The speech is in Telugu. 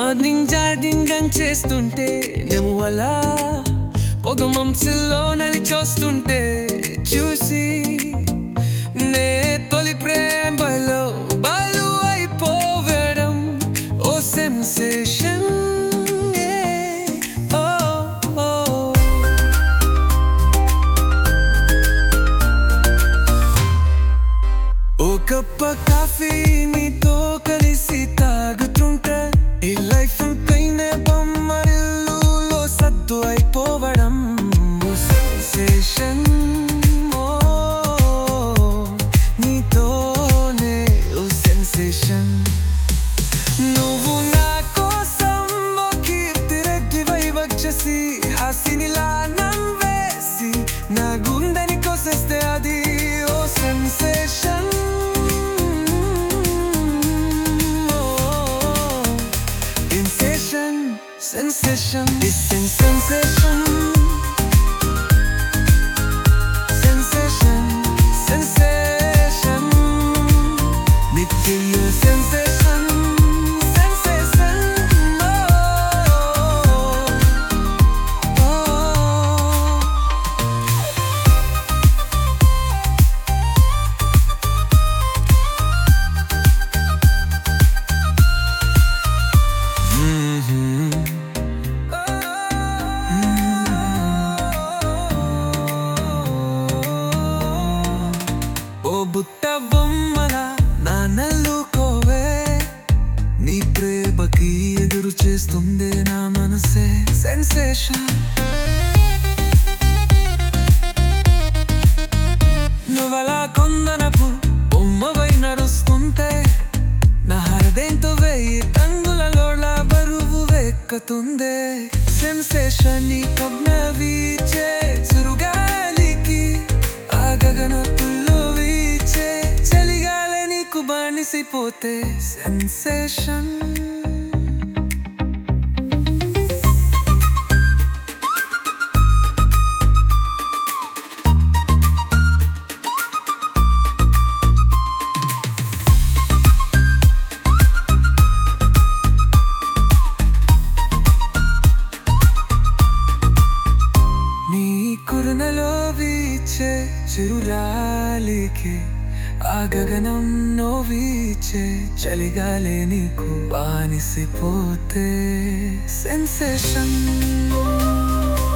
మార్నింగ్ జాగింగ్ అని చేస్తుంటే నేను అలా పొగ మంచులో నది చూస్తుంటే చూసి నే తొలి ప్రేమలో బాలు అయిపోవడం ఓ సెన్సేషన్. ఓ కప్ప కాఫీ నీతో కలిసి తాగుతుంటే ఈ లైఫ్ పైనే బొమ్మరిల్లులో సద్దు అయిపోవడం ఓ సెన్సేషన్. నీతోనే ఓ సెన్సేషన్. నువ్వు నా కోసం ఓ కీర్తి రెడ్డివై వచ్చేసి హాసినిలా నవ్వేసి నా గుండెని కోసేస్తే అది ఓ sensation. Sensation, this is sensation. Sensation, sensation. With your sensation, sensation. Oh, oh. ఓ బుట్ట బొమ్మల నాన్నలుకోవే నీ ప్రేమకి ఎదురు చేస్తుంది నా మనసే సెన్సేషన్. నువ్వలా కొందనపు బొమ్మవై నడుస్తుంటే నా హృదయంతో 1000 టన్నులలోలా బరువు వెక్కుతుంది సెన్సేషన్. నీ కబ్న వీచే చురుగాలికి ఆ గగనపుల్లో వీచే చలిగాలి నీకు బానిసైపోతే సెన్సేషన్. కురునలో వీచే చిరుగాలికి ఆ గగనంలో వీచే చలిగాలి నీకు బానిసైపోతే సెన్సేషన్.